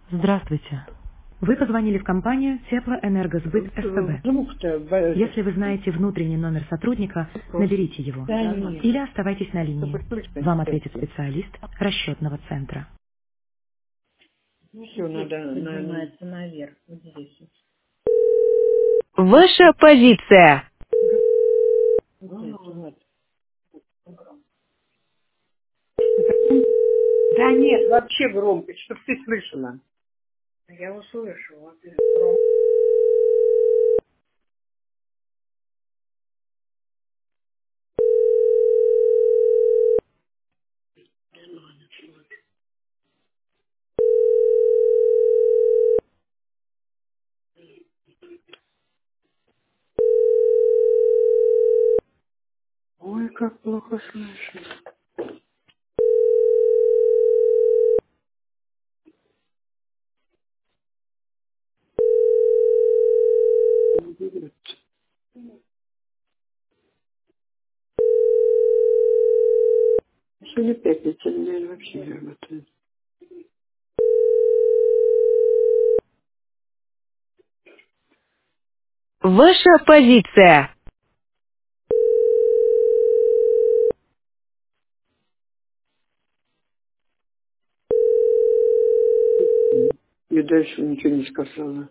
Здравствуйте. Вы позвонили в компанию Теплоэнергосбыт СПБ. Если вы знаете внутренний номер сотрудника, наберите его. Или оставайтесь на линии. Вам ответит специалист расчетного центра. Все, надо, Поднимается наверх, вот здесь. Ваша позиция. Вот здесь. вот. Да нет, вообще громко, чтобы ты слышала. Я услышу. Вот Ой, как плохо слышно. Сегодня пятница, наверное, вообще не работает. Ваша позиция. Я дальше ничего не сказала.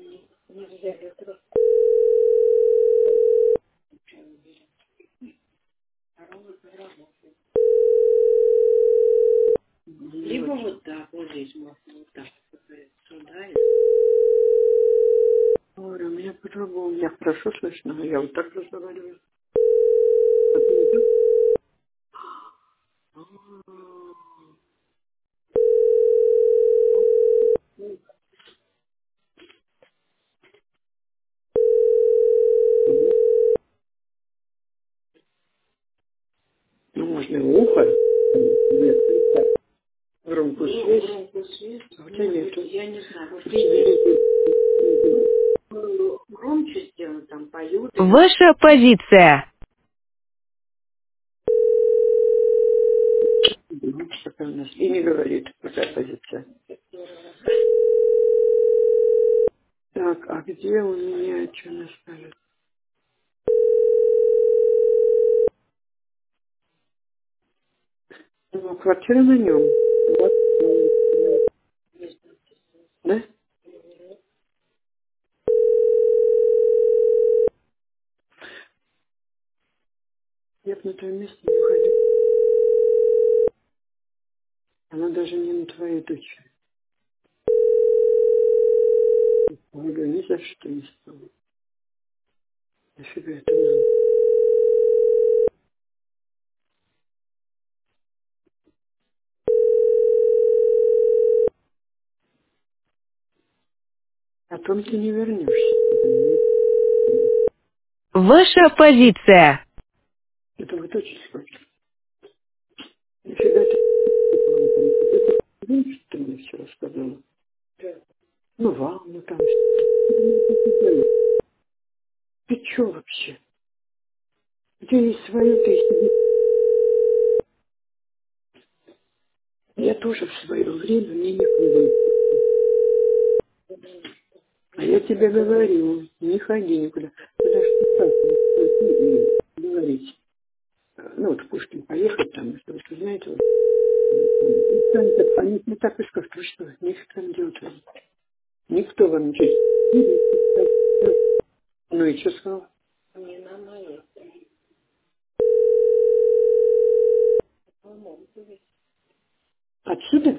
либо вот так, вот здесь можно вот так. Сюда и Ой, у меня по-другому. Я хорошо слышно, а я вот так разговариваю. Ну, можно и ухо. Громкую связь. громкую связь. А у тебя нету. Я не знаю, может, видите, громче сделано, там поют. Ваша позиция. Какая у нас. И не говорит, какая позиция. Так, а где у меня что наставят? Ну, квартира на нем. Вот. Да? Я бы на твоем месте не уходила. Она даже не на твоей дочь. Говорю, ни за что не стала. Нафига это надо? Потом ты не вернешься. Ваша позиция. Это вот очень сложно. Нафига ты? Знаешь, что ты мне вчера сказала? Ну, ванну там. Ты чё вообще? У тебя есть свое, ты себе. Я тоже в свое время мне некуда. А я тебе говорю, не ходи никуда. Потому что так, и говорить. Ну, вот в Пушкин поехать там, что вы знаете, вот, они не так и скажут, вы что, нефиг там делать. Никто вам ничего не говорит. Ну и что сказал? Не на моей. Отсюда?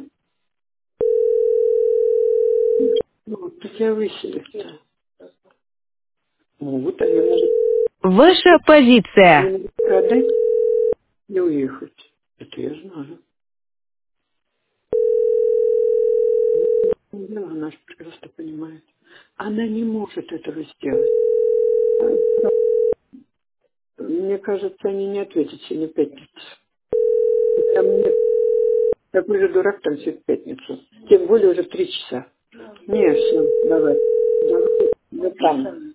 Ну, вот тут я выселят-то. Могут, они Ваша позиция. могут продать и уехать. Это я знаю. Она же прекрасно понимает. Она не может этого сделать. Мне кажется, они не ответят сегодня в пятницу. Там нет. Такой же дурак танцует в пятницу. Тем более уже 3 часа. Не, все, давай. Давай. До там.